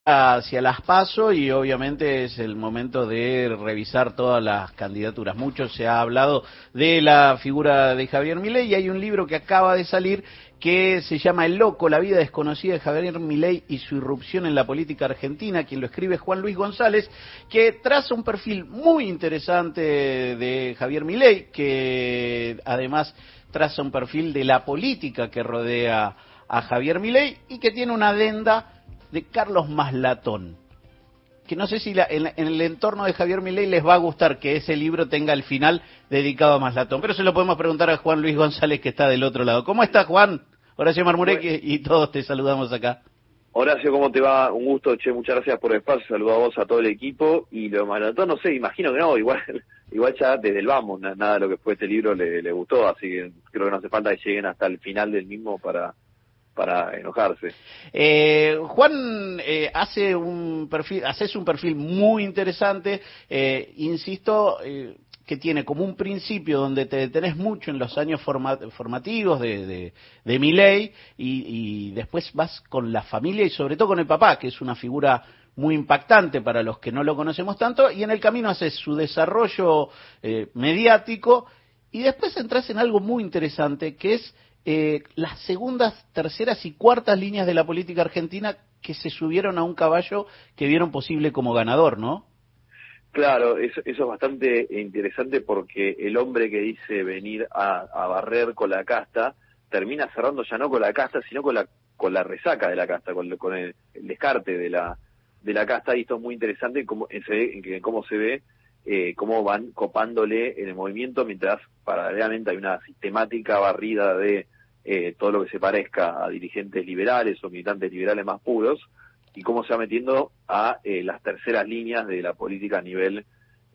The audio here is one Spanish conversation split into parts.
hacia las PASO y obviamente es el momento de revisar todas las candidaturas. Mucho se ha hablado de la figura de Javier Milei y hay un libro que acaba de salir que se llama El Loco, la vida desconocida de Javier Milei y su irrupción en la política argentina, quien lo escribe Juan Luis González, que traza un perfil muy interesante de Javier Milei, que además traza un perfil de la política que rodea a Javier Milei y que tiene una adenda de Carlos Maslatón, que no sé si en el entorno de Javier Milei les va a gustar que ese libro tenga el final dedicado a Maslatón, pero se lo podemos preguntar a Juan Luis González, que está del otro lado. ¿Cómo estás, Juan? Horacio Marmurek y todos te saludamos acá. Horacio, ¿cómo te va? Un gusto, che, muchas gracias por el espacio, saludo a vos, a todo el equipo, y lo de Maslatón, no sé, imagino que no, igual ya desde el vamos, nada de lo que fue este libro le gustó, así que creo que no hace falta que lleguen hasta el final del mismo para enojarse. Juan, haces un perfil muy interesante, insisto, que tiene como un principio donde te detenés mucho en los años formativos de Milei y después vas con la familia y sobre todo con el papá, que es una figura muy impactante para los que no lo conocemos tanto, y en el camino haces su desarrollo mediático y después entras en algo muy interesante que es las segundas, terceras y cuartas líneas de la política argentina que se subieron a un caballo que vieron posible como ganador, ¿no? Claro, eso es bastante interesante porque el hombre que dice venir a barrer con la casta, termina cerrando ya no con la casta, sino con la resaca de la casta, con el descarte de la casta, y esto es muy interesante en cómo se ve cómo van copándole en el movimiento, mientras paralelamente hay una sistemática barrida de todo lo que se parezca a dirigentes liberales o militantes liberales más puros, y cómo se va metiendo a las terceras líneas de la política a nivel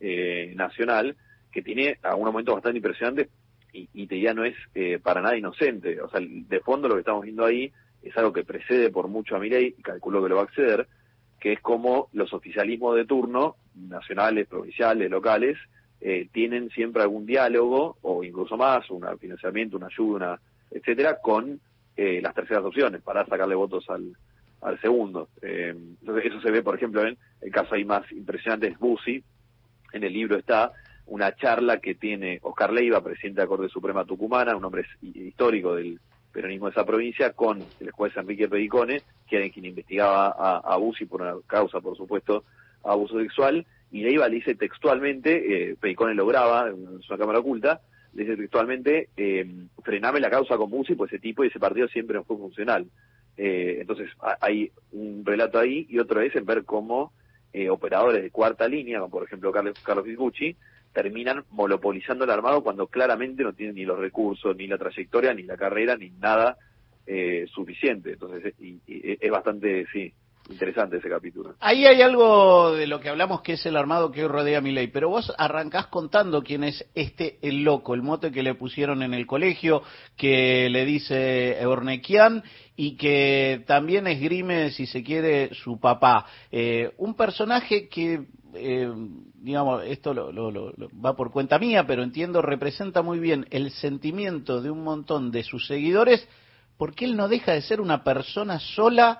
nacional, que tiene algunos momentos bastante impresionantes y te diría no es para nada inocente. O sea, de fondo lo que estamos viendo ahí es algo que precede por mucho a Milei, y calculo que lo va a acceder, que es como los oficialismos de turno, nacionales, provinciales, locales, tienen siempre algún diálogo, o incluso más, un financiamiento, una ayuda, etcétera, con las terceras opciones, para sacarle votos al segundo. Entonces eso se ve, por ejemplo, en el caso ahí más impresionante es Bussi. En el libro está una charla que tiene Oscar Leiva, presidente de la Corte Suprema Tucumana, un hombre histórico del peronismo de esa provincia, con el juez Enrique Pedicone, que era quien investigaba a Bussi por una causa, por supuesto, abuso sexual, y Leiva le dice textualmente, Pedicone lo graba en su cámara oculta, le dice textualmente, frename la causa con Bussi, pues ese tipo y ese partido siempre no fue funcional. Entonces hay un relato ahí, y otro es en ver cómo operadores de cuarta línea, como por ejemplo Carlos Figucci, terminan monopolizando el armado cuando claramente no tienen ni los recursos, ni la trayectoria, ni la carrera, ni nada suficiente. Entonces es bastante, sí, interesante ese capítulo. Ahí hay algo de lo que hablamos que es el armado que hoy rodea a Milei, pero vos arrancás contando quién es el loco, el mote que le pusieron en el colegio, que le dice Eurnequian y que también esgrime, si se quiere, su papá. Un personaje que, digamos, esto va por cuenta mía, pero entiendo, representa muy bien el sentimiento de un montón de sus seguidores, porque él no deja de ser una persona sola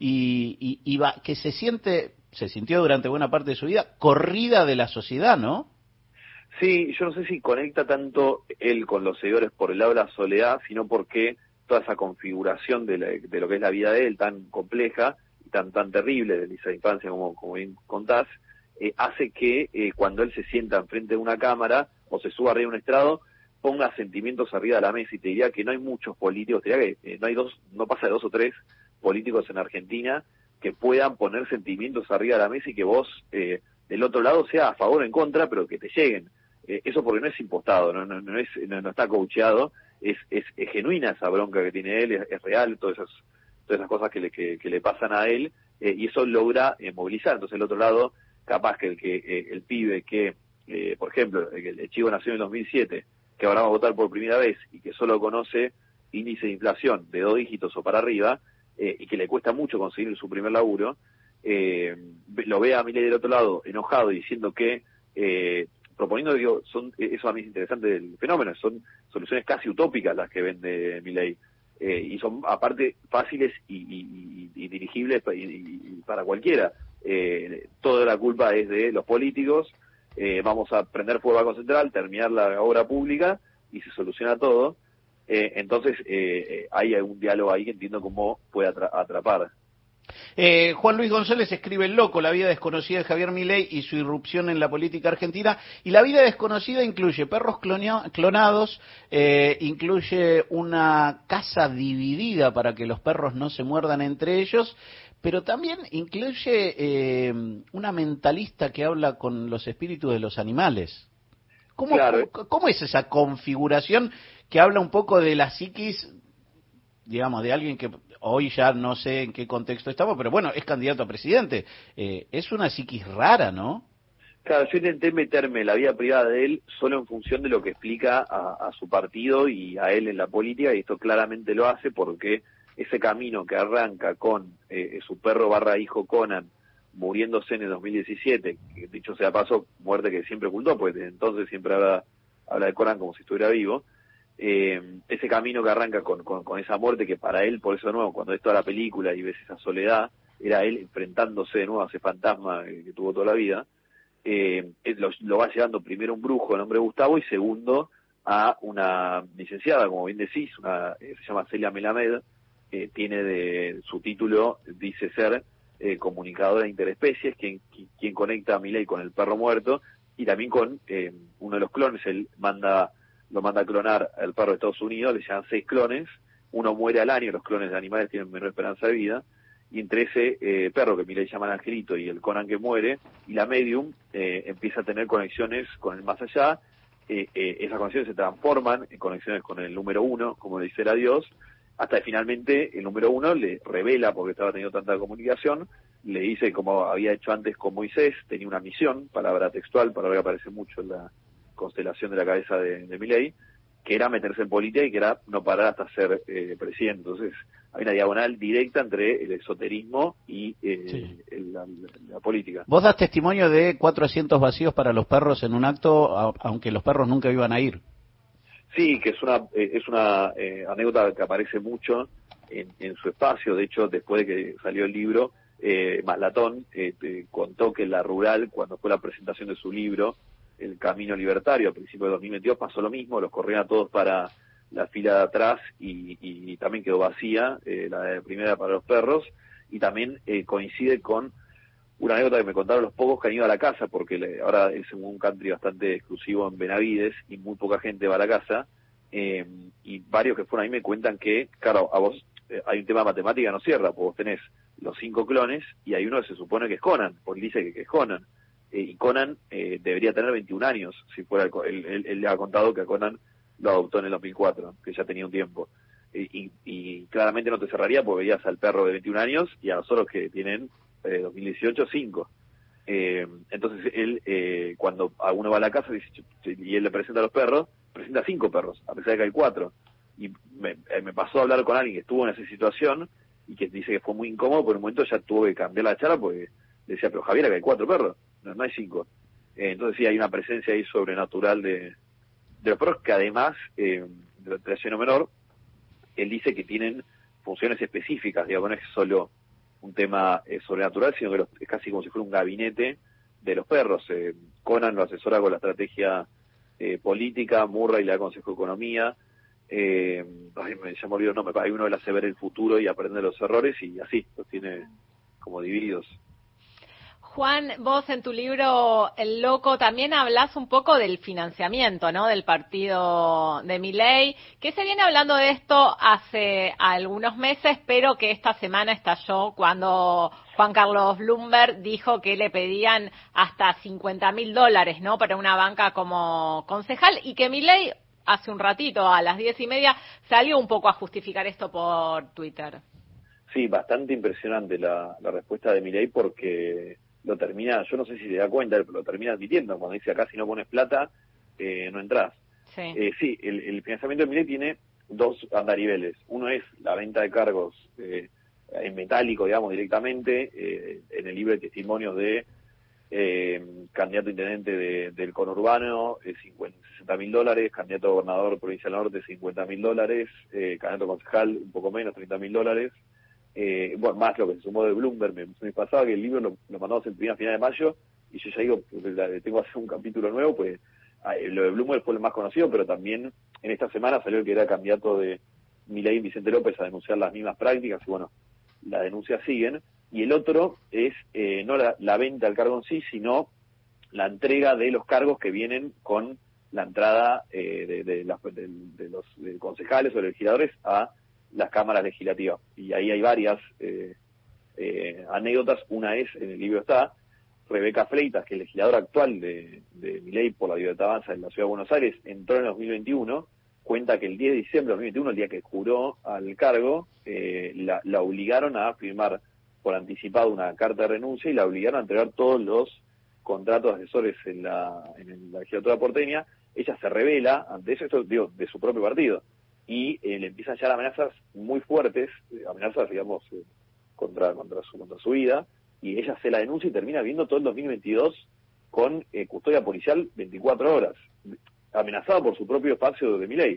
que se sintió durante buena parte de su vida corrida de la sociedad, ¿no? Sí, yo no sé si conecta tanto él con los seguidores por el lado de la soledad, sino porque toda esa configuración de lo que es la vida de él, tan compleja y tan terrible de esa infancia, como bien contás, hace que cuando él se sienta enfrente de una cámara o se suba arriba de un estrado, ponga sentimientos arriba de la mesa. Y te diría que no hay muchos políticos, te diría que no pasa de 2 o 3 políticos en Argentina que puedan poner sentimientos arriba de la mesa y que vos del otro lado sea a favor o en contra, pero que te lleguen. Eso porque no es impostado, no está coacheado, es genuina esa bronca que tiene él, es real, todas esas cosas que le pasan a él, y eso logra movilizar. Entonces el otro lado, capaz que el pibe que, por ejemplo, el chico nació en el 2007, que ahora va a votar por primera vez y que solo conoce índice de inflación de 2 dígitos o para arriba, y que le cuesta mucho conseguir su primer laburo, lo ve a Milei del otro lado enojado y diciendo que proponiendo, eso a mí es interesante del fenómeno, son soluciones casi utópicas las que vende Milei. y son aparte fáciles y dirigibles y para cualquiera. Toda la culpa es de los políticos, vamos a prender fuego al Banco Central, terminar la obra pública y se soluciona todo. Entonces hay un diálogo ahí que entiendo cómo puede atrapar. Juan Luis González escribe El Loco, la vida desconocida de Javier Milei y su irrupción en la política argentina. Y la vida desconocida incluye perros clonados, incluye una casa dividida para que los perros no se muerdan entre ellos, pero también incluye una mentalista que habla con los espíritus de los animales. Claro. ¿Cómo es esa configuración que habla un poco de la psiquis, digamos, de alguien que hoy ya no sé en qué contexto estamos, pero bueno, es candidato a presidente? Es una psiquis rara, ¿no? Claro, yo intenté meterme en la vida privada de él solo en función de lo que explica a su partido y a él en la política, y esto claramente lo hace porque ese camino que arranca con su perro / hijo Conan muriéndose en el 2017, que dicho sea paso, muerte que siempre ocultó, pues desde entonces siempre habla de Conan como si estuviera vivo. Ese camino que arranca con esa muerte, que para él, por eso de nuevo, cuando ves toda la película y ves esa soledad, era él enfrentándose de nuevo a ese fantasma que tuvo toda la vida. Lo va llevando primero un brujo, el nombre de Gustavo, y segundo a una licenciada, como bien decís, se llama Celia Melamed, tiene de su título, dice ser comunicadora interespecies, quien conecta a Milei con el perro muerto, y también con uno de los clones. Él lo manda a clonar al perro de Estados Unidos, le llaman 6 clones, uno muere al año, los clones de animales tienen menor esperanza de vida, y entre ese perro que Milei llama Angelito y el Conan que muere, y la medium empieza a tener conexiones con el más allá. Esas conexiones se transforman en conexiones con el número 1, como le dice a Dios, hasta que finalmente el número 1 le revela, porque estaba teniendo tanta comunicación, le dice, como había hecho antes con Moisés, tenía una misión, palabra textual, palabra que aparece mucho en la constelación de la cabeza de Milei, que era meterse en política y que era no parar hasta ser presidente. Entonces hay una diagonal directa entre el esoterismo y Sí. la política. Vos das testimonio de 4 asientos vacíos para los perros en un acto, aunque los perros nunca iban a ir. Sí, que es una anécdota que aparece mucho en su espacio. De hecho, después de que salió el libro, Maslatón contó que en la Rural, cuando fue la presentación de su libro, El Camino Libertario, a principios de 2022, pasó lo mismo, los corrían a todos para la fila de atrás y también quedó vacía la de primera para los perros, y también coincide con una anécdota que me contaron los pocos que han ido a la casa, porque ahora es un country bastante exclusivo en Benavides y muy poca gente va a la casa, y varios que fueron ahí me cuentan que, claro, a vos hay un tema de matemática, no cierra, porque vos tenés los 5 clones y hay uno que se supone que es Conan, porque dice que es Conan, y Conan debería tener 21 años, si fuera él le ha contado que a Conan lo adoptó en el 2004, que ya tenía un tiempo, y claramente no te cerraría porque veías al perro de 21 años y a nosotros que tienen 2018, 5. Entonces él, cuando alguno va a la casa dice, y él le presenta a los perros, presenta 5 perros, a pesar de que hay 4. Y me pasó a hablar con alguien que estuvo en esa situación y que dice que fue muy incómodo, por un momento ya tuvo que cambiar la charla porque decía, pero Javier, acá hay 4 perros, no hay 5. Entonces sí, hay una presencia ahí sobrenatural de los perros que además, de la lleno menor, él dice que tienen funciones específicas, digamos, no es solo un tema sobrenatural, sino que es casi como si fuera un gabinete de los perros. Conan lo asesora con la estrategia política, Murray le da consejo de economía, ya me olvidó el nombre, hay uno que le hace ver el futuro y aprender los errores, y así, los tiene como divididos. Juan, vos en tu libro El Loco también hablas un poco del financiamiento, ¿no?, del partido de Milei, que se viene hablando de esto hace algunos meses, pero que esta semana estalló cuando Juan Carlos Bloomberg dijo que le pedían hasta $50.000, ¿no?, para una banca como concejal, y que Milei hace un ratito, a las 10:30, salió un poco a justificar esto por Twitter. Sí, bastante impresionante la respuesta de Milei, porque lo termina, yo no sé si se da cuenta, pero lo termina admitiendo cuando dice, acá si no pones plata, no entras. Sí, el financiamiento de Milei tiene 2 andariveles. Uno es la venta de cargos en metálico, digamos, directamente, en el libro de testimonios de candidato intendente del conurbano, $60.000, candidato a gobernador provincial norte, $50.000, candidato concejal, un poco menos, $30.000. Bueno, más lo que se sumó de Bloomberg. Me pasaba que el libro lo mandamos en final de mayo, y yo ya digo, tengo que hacer un capítulo nuevo, pues lo de Bloomberg fue lo más conocido, pero también en esta semana salió el que era candidato de Milei, Vicente López, a denunciar las mismas prácticas, y bueno, las denuncias siguen. Y el otro es no la venta al cargo en sí, sino la entrega de los cargos que vienen con la entrada de los concejales o legisladores a las cámaras legislativas. Y ahí hay varias anécdotas. Una es, en el libro está, Rebeca Fleitas, que es legisladora actual de Milei por la Libertad Avanza en la Ciudad de Buenos Aires, entró en el 2021, cuenta que el 10 de diciembre de 2021, el día que juró al cargo, la obligaron a firmar por anticipado una carta de renuncia y la obligaron a entregar todos los contratos de asesores en la legislatura porteña. Ella se revela ante eso, esto digo, de su propio partido, y le empiezan ya amenazas muy fuertes, amenazas, digamos, contra su vida, y ella se la denuncia y termina viendo todo el 2022 con custodia policial 24 horas, amenazada por su propio espacio de Milei.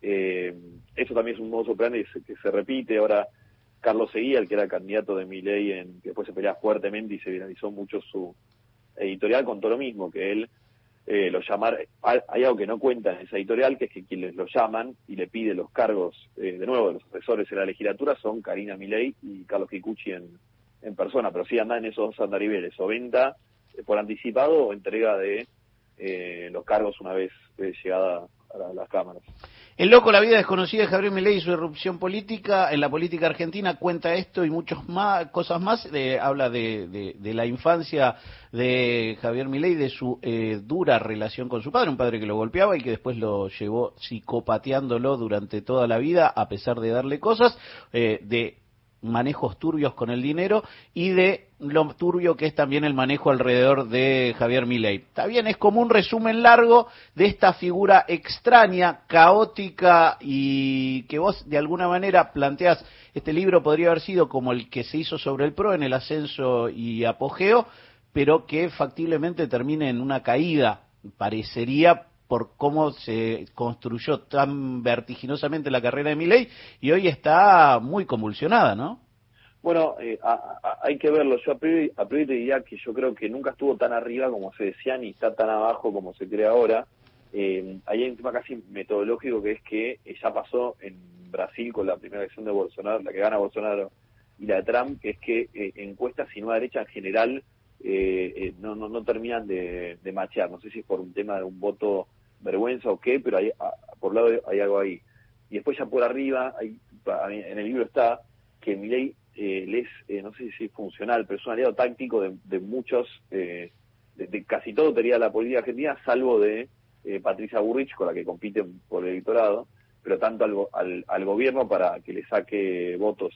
Eso también es un modus operandi que se repite. Ahora Carlos Seguía, el que era candidato de Milei, que después se pelea fuertemente y se viralizó mucho su editorial, contó lo mismo, que él lo llamaron. Hay algo que no cuenta en esa editorial, que es que quienes lo llaman y le pide los cargos, de nuevo, de los asesores en la legislatura, son Karina Milei y Carlos Kikuchi en persona, pero sí andan en esos dos andariveles, o venta por anticipado o entrega de los cargos una vez llegada a las cámaras. El loco, la vida desconocida de Javier Milei y su irrupción política en la política argentina cuenta esto y muchas más cosas más. Habla de la infancia de Javier Milei, de su dura relación con su padre, un padre que lo golpeaba y que después lo llevó psicopateándolo durante toda la vida, a pesar de darle cosas, de manejos turbios con el dinero y de lo turbio que es también el manejo alrededor de Javier Milei. Está bien, es como un resumen largo de esta figura extraña, caótica, y que vos de alguna manera planteás, este libro podría haber sido como el que se hizo sobre el PRO en el ascenso y apogeo, pero que factiblemente termine en una caída, parecería, por cómo se construyó tan vertiginosamente la carrera de Milei, y hoy está muy convulsionada, ¿no? Bueno, hay que verlo. Yo a priori te diría que yo creo que nunca estuvo tan arriba como se decía, ni está tan abajo como se cree ahora. Hay un tema casi metodológico, que es que ya pasó en Brasil con la primera elección de Bolsonaro, la que gana Bolsonaro, y la de Trump, que es que encuestas y nueva derecha en general no terminan de machear. No sé si es por un tema de un voto vergüenza o qué, pero por un lado hay algo ahí. Y después ya por arriba, en el libro está que Milei no sé si es funcional, pero es un aliado táctico de muchos, de casi todo teoría de la política argentina, salvo de Patricia Bullrich, con la que compiten por el electorado, pero tanto al gobierno para que le saque votos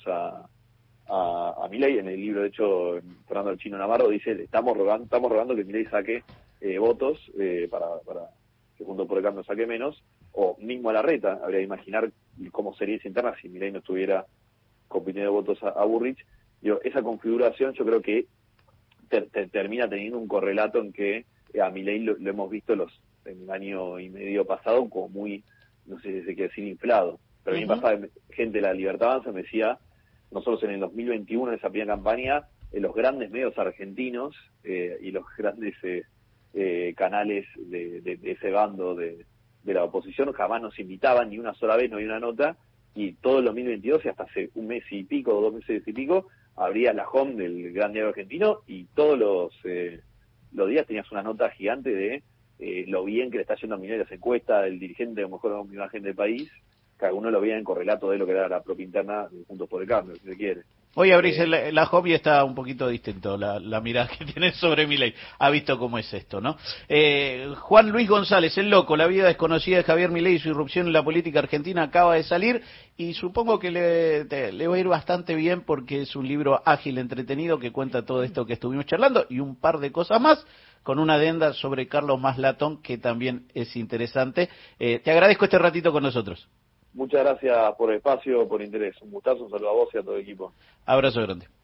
a Milei. En el libro, de hecho, Fernando el Chino Navarro dice, estamos rogando que Milei saque votos para que Juntos por el Cambio saque menos, o mismo a Larreta. Habría que imaginar cómo sería esa interna si Milei no estuviera compitiendo votos a Bullrich. Digo, esa configuración yo creo que termina teniendo un correlato en que a Milei lo hemos visto en el año y medio pasado como muy, no sé si se quiere decir, inflado. Pero a mí me pasaba, gente de la Libertad Avanza me decía, nosotros en el 2021, en esa primera campaña, los grandes medios argentinos y los grandes canales de ese bando de la oposición jamás nos invitaban ni una sola vez, no había una nota, y todo el 2022, y hasta hace un mes y pico, 2 meses y pico, abría la home del Gran Diario Argentino y todos los días tenías una nota gigante de lo bien que le está yendo a Milei las encuestas, el dirigente de mejor imagen del país, que algunos lo veían en correlato de lo que era la propia interna de Juntos por el Cambio, si se quiere. Hoy abrís la hobby, está un poquito distinto la mirada que tienes sobre Milei. Ha visto cómo es esto, ¿no? Juan Luis González, el loco, la vida desconocida de Javier Milei y su irrupción en la política argentina, acaba de salir, y supongo que le va a ir bastante bien, porque es un libro ágil, entretenido, que cuenta todo esto que estuvimos charlando y un par de cosas más, con una adenda sobre Carlos Maslatón que también es interesante. Te agradezco este ratito con nosotros. Muchas gracias por el espacio, por el interés. Un gustazo, un saludo a vos y a todo el equipo. Abrazo grande.